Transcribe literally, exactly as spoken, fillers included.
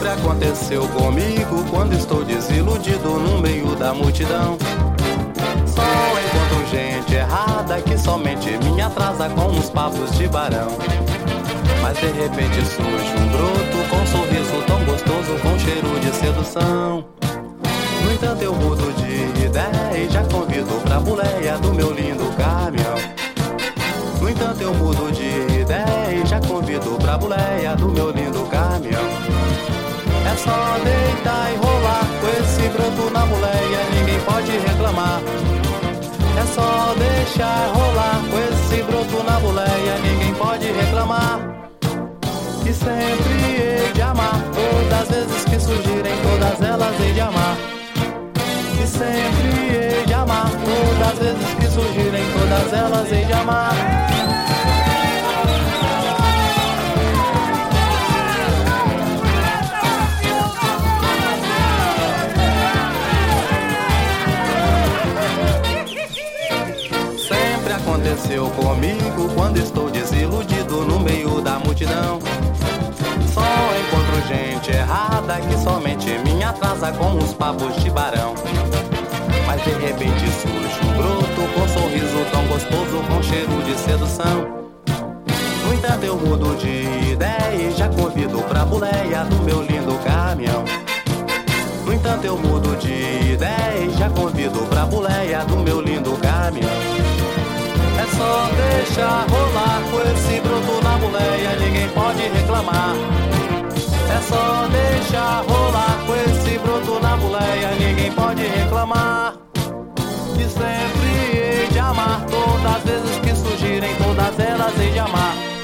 Sempre aconteceu comigo quando estou desiludido no meio da multidão. Só encontro gente errada que somente me atrasa com uns papos de barão. Mas de repente surge um broto com um sorriso tão gostoso, com cheiro de sedução. No entanto eu mudo de ideia e já convido pra boleia do meu lindo caminhão. No entanto eu mudo de ideia e já convido pra boleia do meu lindo caminhão. É só deitar e rolar com esse broto na boleia, ninguém pode reclamar. É só deixar rolar com esse broto na boleia, ninguém pode reclamar. E sempre hei de amar, todas as vezes que surgirem, todas elas hei de amar. E sempre hei de amar, todas as vezes que surgirem, todas elas hei de amar. Sempre aconteceu comigo quando estou desiludido no meio da multidão. Só encontro gente errada que somente me atrasa com uns papos de barão. Mas de repente surge um broto com um sorriso tão gostoso, com cheiro de sedução. No entanto eu mudo de ideia e já convido pra boleia do meu lindo caminhão. No entanto eu mudo de ideia e já convido pra boleia do meu lindo caminhão. É só deixar rolar com esse broto na boleia, ninguém pode reclamar. É só deixar rolar com esse broto na boleia, ninguém pode reclamar. E sempre hei de amar, todas as vezes que surgirem, todas elas hei de amar.